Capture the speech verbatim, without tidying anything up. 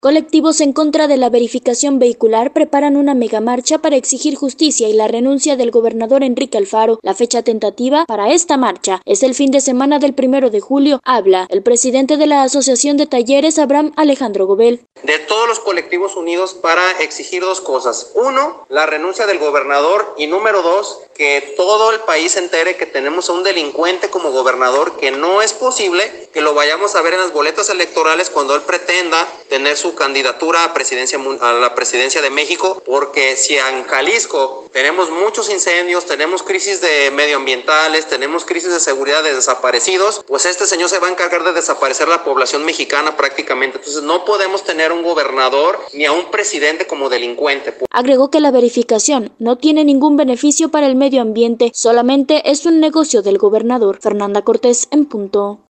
Colectivos en contra de la verificación vehicular preparan una megamarcha para exigir justicia y la renuncia del gobernador Enrique Alfaro. La fecha tentativa para esta marcha es el fin de semana del primero de julio. Habla el presidente de la Asociación de Talleres, Abraham Alejandro Gobel. De todos los colectivos unidos para exigir dos cosas. Uno, la renuncia del gobernador y número dos, que todo el país se entere que tenemos a un delincuente como gobernador, que no es posible que lo vayamos a ver en las boletas electorales cuando él pretenda tener su candidatura a, presidencia, a la presidencia de México, porque si en Jalisco tenemos muchos incendios, tenemos crisis de medioambientales, tenemos crisis de seguridad de desaparecidos, pues este señor se va a encargar de desaparecer la población mexicana prácticamente. Entonces no podemos tener un gobernador ni a un presidente como delincuente. Agregó que la verificación no tiene ningún beneficio para el medio ambiente, solamente es un negocio del gobernador. Fernanda Cortés en punto.